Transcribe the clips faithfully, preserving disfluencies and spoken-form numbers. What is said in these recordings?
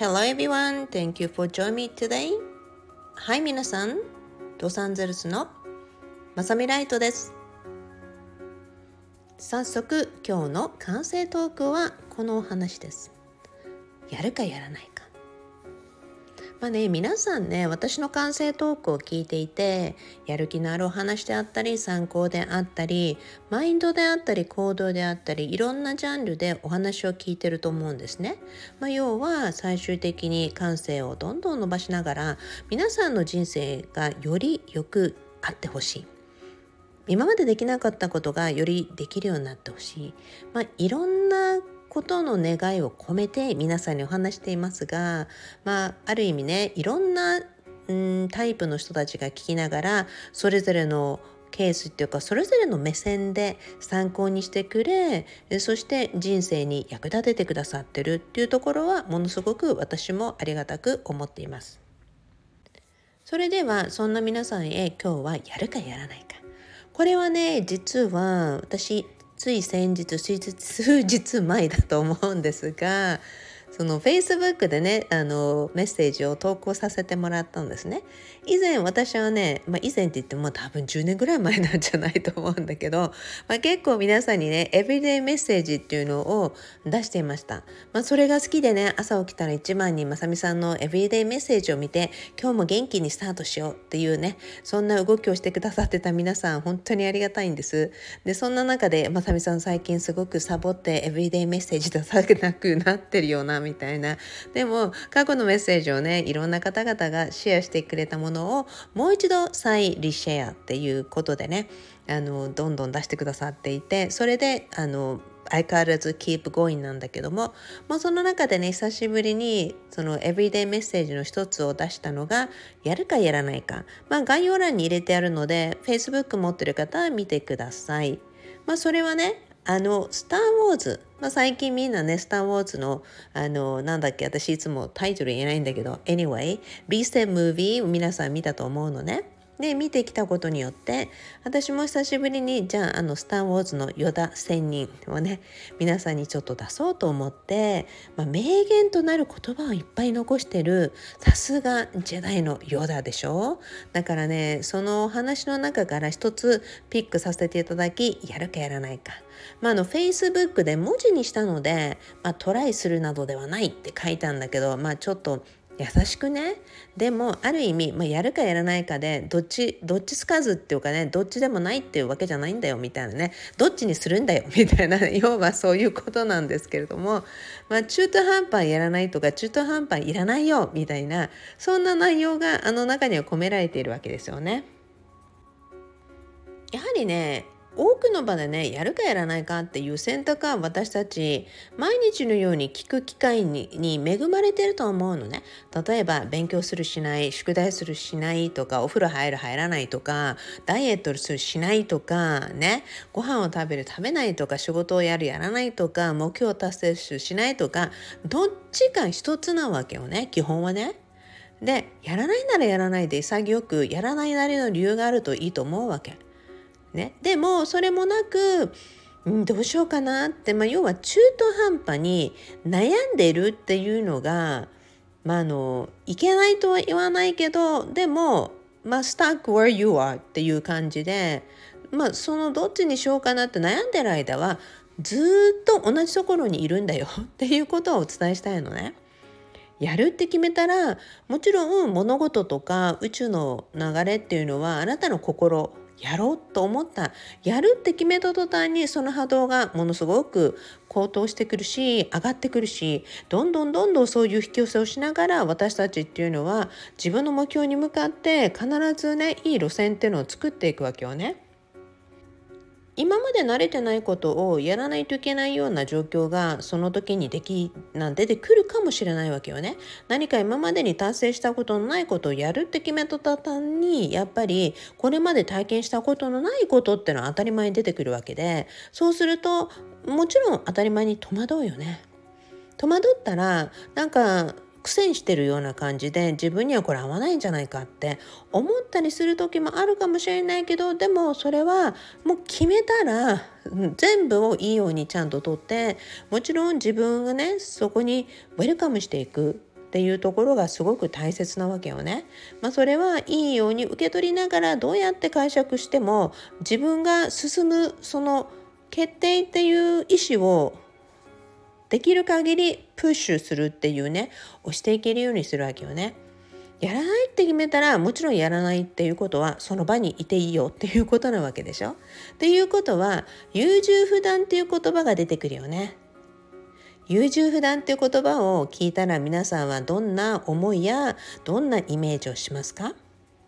Hello everyone, thank you for joining me today. はい、皆さん、ロサンゼルスのまさみライトです。早速、今日の完成トークはこのお話です。やるかやらないか。まあね、皆さんね、私の完成トークを聞いていて、やる気のあるお話であったり、参考であったり、マインドであったり、行動であったり、いろんなジャンルでお話を聞いてると思うんですね。まあ、要は最終的に感性をどんどん伸ばしながら、皆さんの人生がよりよくあってほしい。今までできなかったことがよりできるようになってほしい。まあ、いろんなことの願いを込めて皆さんにお話していますが、まあ、ある意味ね、いろんなうんタイプの人たちが聞きながら、それぞれのケースっていうか、それぞれの目線で参考にしてくれ、そして人生に役立ててくださってるっていうところは、ものすごく私もありがたく思っています。それでは、そんな皆さんへ今日はやるかやらないか。これはね、実は私つい先日数日前だと思うんですが、その Facebook でね、あのメッセージを投稿させてもらったんですね。以前私はね、まあ、以前って言っても多分じゅうねんぐらい前なんじゃないと思うんだけど、まあ、結構皆さんにね、エブリデイメッセージっていうのを出していました。まあ、それが好きでね、朝起きたら一番にまさみさんのエブリデイメッセージを見て、今日も元気にスタートしようっていうね、そんな動きをしてくださってた皆さん、本当にありがたいんです。で、そんな中でまさみさん最近すごくサボってエブリデイメッセージ出さなくなってるよなみたいな。でも過去のメッセージをね、いろんな方々がシェアしてくれたものをもう一度再リシェアっていうことでね、あのどんどん出してくださっていて、それであの相変わらず keep going なんだけども、もうその中でね、久しぶりにその everyday メッセージの一つを出したのが、やるかやらないか。まあ概要欄に入れてあるので Facebook 持ってる方は見てください。まあそれはね、あのスター・ウォーズ、まあ、最近みんなね、スター・ウォーズのあのなんだっけ、私いつもタイトル言えないんだけど、 Anyway Beast Movie を皆さん見たと思うのね。で、見てきたことによって、私も久しぶりにじゃああのスター・ウォーズのヨダ仙人をね、皆さんにちょっと出そうと思って、まあ、名言となる言葉をいっぱい残してる、さすがジェダイのヨダでしょ。だからね、そのお話の中から一つピックさせていただき、やるかやらないか。まあ、あの Facebook で文字にしたので、まあ、トライするなどではないって書いたんだけど、まあちょっと優しくね。でもある意味、まあ、やるかやらないかでどっちどっちつかずっていうかね、どっちでもないっていうわけじゃないんだよみたいなね、どっちにするんだよみたいな、要はそういうことなんですけれども、まあ、中途半端やらないとか、中途半端いらないよみたいな、そんな内容があの中には込められているわけですよね。やはりね、多くの場でね、やるかやらないかっていう選択は私たち毎日のように聞く機会にに恵まれていると思うのね。例えば勉強するしない、宿題するしないとか、お風呂入る入らないとか、ダイエットするしないとかね、ご飯を食べる食べないとか、仕事をやるやらないとか、目標を達成するしないとか、どっちか一つなわけよね、基本はね。で、やらないならやらないで、潔くやらないなりの理由があるといいと思うわけね。でもそれもなく、んどうしようかなって、まあ、要は中途半端に悩んでるっていうのが、まあ、あのいけないとは言わないけど、でも、まあ、stuck where you are っていう感じで、まあ、そのどっちにしようかなって悩んでる間はずっと同じところにいるんだよっていうことをお伝えしたいのね。やるって決めたら、もちろん物事とか宇宙の流れっていうのは、あなたの心、やろうと思った、やるって決めた途端にその波動がものすごく高騰してくるし、上がってくるし、どんどんどんどんそういう引き寄せをしながら、私たちっていうのは自分の目標に向かって必ずね、いい路線っていうのを作っていくわけよね。今まで慣れてないことをやらないといけないような状況がその時にできな出てくるかもしれないわけよね。何か今までに達成したことのないことをやるって決めた途端に、やっぱりこれまで体験したことのないことってのは当たり前に出てくるわけで、そうするともちろん当たり前に戸惑うよね。戸惑ったら、なんか苦戦してるような感じで、自分にはこれ合わないんじゃないかって思ったりする時もあるかもしれないけど、でもそれはもう決めたら、うん全部をいいようにちゃんと取って、もちろん自分がねそこにウェルカムしていく。 っていうところがすごく大切なわけよね。まあ、それはいいように受け取りながらどうやって解釈しても自分が進むその決定っていう意思をできる限りプッシュするっていうね、押していけるようにするわけよね。やらないって決めたらもちろんやらないっていうことはその場にいていいよっていうことなわけでしょ。っていうことは優柔不断っていう言葉が出てくるよね。優柔不断っていう言葉を聞いたら皆さんはどんな思いやどんなイメージをしますか？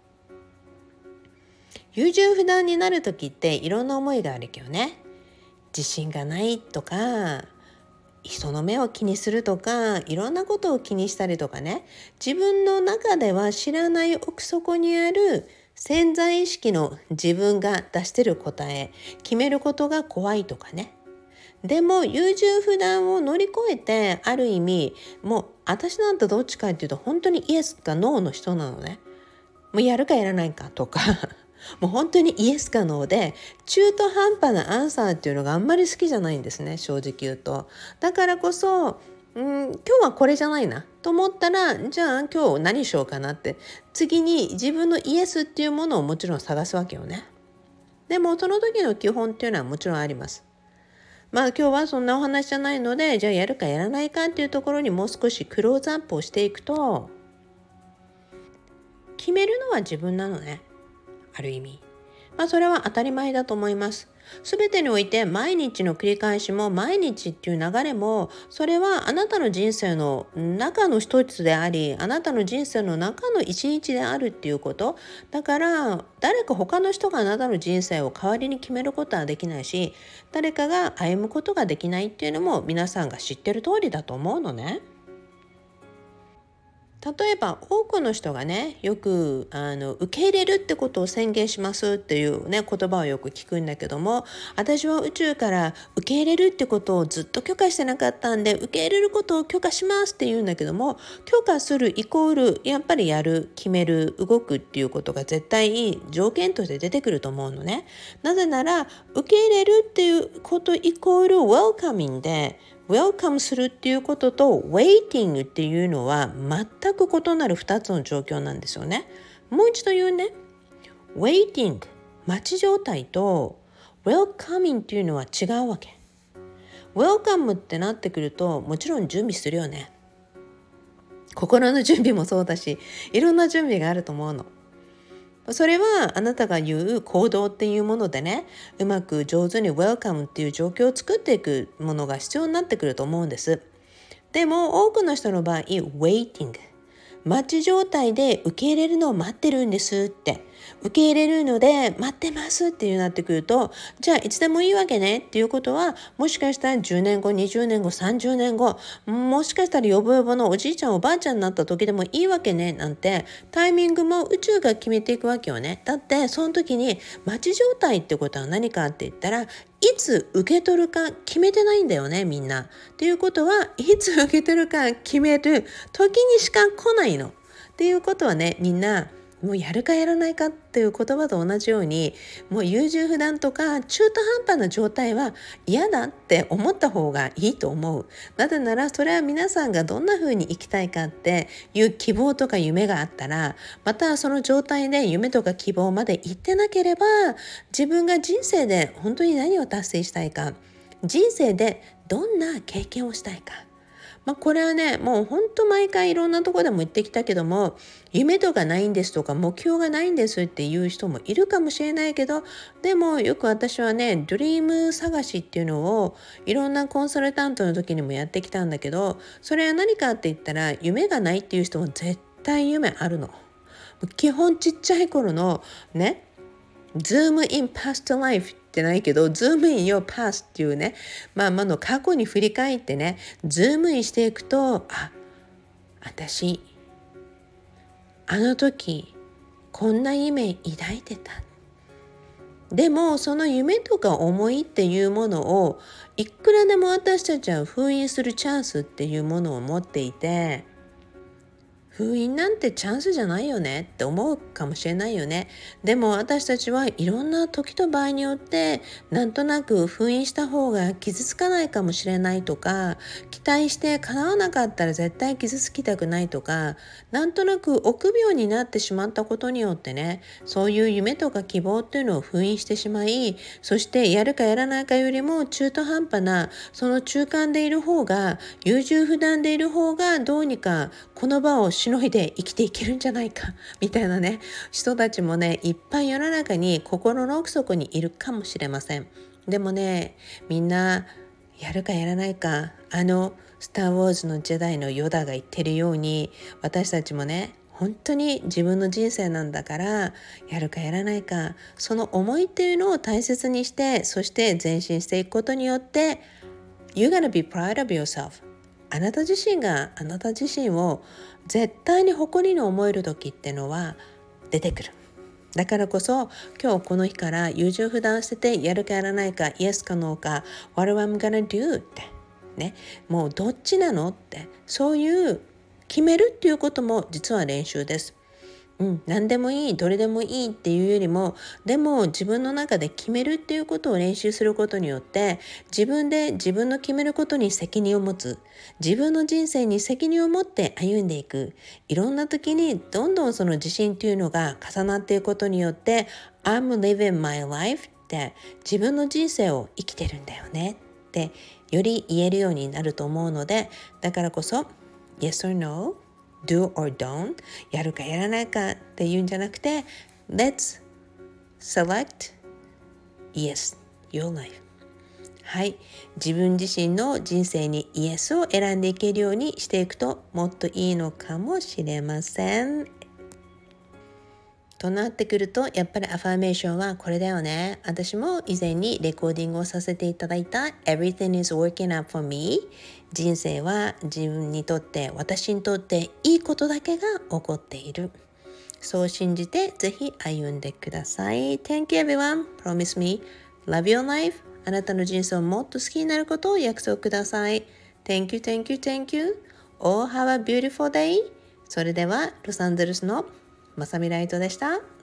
優柔不断になる時っていろんな思いがあるけどね。自信がないとか、人の目を気にするとか、いろんなことを気にしたりとかね、自分の中では知らない奥底にある潜在意識の自分が出してる答え、決めることが怖いとかね。でも優柔不断を乗り越えて、ある意味もう私なんてどっちかっていうと本当にイエスかノーの人なのね。もうやるかやらないかとかもう本当にイエスかノーで中途半端なアンサーっていうのがあんまり好きじゃないんですね、正直言うと。だからこそ、うん、今日はこれじゃないなと思ったら、じゃあ今日何しようかなって次に自分のイエスっていうものをもちろん探すわけよね。でもその時の基本っていうのはもちろんあります。まあ今日はそんなお話じゃないので、じゃあやるかやらないかっていうところにもう少しクローズアップをしていくと、決めるのは自分なのね、ある意味。まあそれは当たり前だと思います。すべてにおいて毎日の繰り返しも毎日っていう流れも、それはあなたの人生の中の一つであり、あなたの人生の中の一日であるっていうこと。だから誰か他の人があなたの人生を代わりに決めることはできないし、誰かが歩むことができないっていうのも皆さんが知ってる通りだと思うのね。例えば多くの人がね、よくあの受け入れるってことを宣言しますっていうね、言葉をよく聞くんだけども、私は宇宙から受け入れるってことをずっと許可してなかったんで、受け入れることを許可しますって言うんだけども、許可するイコールやっぱりやる、決める、動くっていうことが絶対条件として出てくると思うのね。なぜなら受け入れるっていうことイコール welcoming で、Welcome するっていうことと Waiting っていうのは全く異なるふたつの状況なんですよね。もう一度言うね。Waiting 待ち状態と Welcoming っていうのは違うわけ。Welcome ってなってくるともちろん準備するよね。心の準備もそうだし、いろんな準備があると思うの。それはあなたが言う行動っていうものでね、うまく上手に Welcome っていう状況を作っていくものが必要になってくると思うんです。でも多くの人の場合 Waiting 待ち状態で受け入れるのを待ってるんですって、受け入れるので待ってますっていうなってくると、じゃあいつでもいいわけねっていうことは、もしかしたらじゅうねんご、にじゅうねんご、さんじゅうねんご、もしかしたらヨボヨボのおじいちゃんおばあちゃんになった時でもいいわけねなんて、タイミングも宇宙が決めていくわけよね。だってその時に待ち状態ってことは何かって言ったら、いつ受け取るか決めてないんだよね、みんな。っていうことは、いつ受け取るか決める時にしか来ないの。っていうことはね、みんなもうやるかやらないかっていう言葉と同じように、もう優柔不断とか中途半端な状態は嫌だって思った方がいいと思う。なぜならそれは皆さんがどんな風に生きたいかっていう希望とか夢があったら、またその状態で夢とか希望まで行ってなければ、自分が人生で本当に何を達成したいか、人生でどんな経験をしたいか、まあ、これはね、もう本当毎回いろんなところでも言ってきたけども、夢とかないんですとか目標がないんですっていう人もいるかもしれないけど、でもよく私はね、ドリーム探しっていうのをいろんなコンサルタントの時にもやってきたんだけど、それは何かって言ったら、夢がないっていう人も絶対夢あるの。基本ちっちゃい頃のね、Zoom in past life ってないけど Zoom in your past っていうね、まあまあの過去に振り返ってね、ズームインしていくと、あ、私あの時こんな夢抱いてた。でもその夢とか思いっていうものをいくらでも私たちは封印するチャンスっていうものを持っていて、 封印なんてチャンスじゃないよねって思うかもしれないよね。でも私たちはいろんな時と場合によってなんとなく封印した方が傷つかないかもしれないとか、期待して叶わなかったら絶対傷つきたくないとか、なんとなく臆病になってしまったことによってね、そういう夢とか希望っていうのを封印してしまい、そしてやるかやらないかよりも中途半端なその中間でいる方が、優柔不断でいる方がどうにかこの場をしのいで生きていけるんじゃないかみたいなね、人たちもねいっぱい世の中に心の奥底にいるかもしれません。でもね、みんなやるかやらないか、あのスター・ウォーズのジェダイのヨダが言ってるように、私たちもね本当に自分の人生なんだから、やるかやらないか、その思いっていうのを大切にして、そして前進していくことによって、 You're gonna be proud of yourself。 あなた自身があなた自身を絶対に誇りに思える時ってのは出てくる。だからこそ今日この日から優柔不断してて、やるかやらないか、イエスかノーか、 What am I gonna do ってね、もうどっちなのって、そういう決めるっていうことも実は練習です。うん、何でもいい、どれでもいいっていうよりも、でも自分の中で決めるっていうことを練習することによって、自分で自分の決めることに責任を持つ、自分の人生に責任を持って歩んでいく、いろんな時にどんどんその自信っていうのが重なっていくことによって、 I'm living my life って自分の人生を生きてるんだよねってより言えるようになると思うので、だからこそ Yes or No、Do or don't、 やるかやらないかっていうんじゃなくて、 Let's select Yes, your life。 はい、自分自身の人生にイエスを選んでいけるようにしていくともっといいのかもしれません。となってくると、やっぱりアファーメーションはこれだよね。私も以前にレコーディングをさせていただいた Everything is working out for me。 人生は自分にとって、私にとっていいことだけが起こっている。そう信じてぜひ歩んでください。 Thank you everyone. Promise me love your life。 あなたの人生をもっと好きになることを約束ください。 Thank you, thank you, thank you. All have a beautiful day。 それではロサンゼルスのまさみライトでした。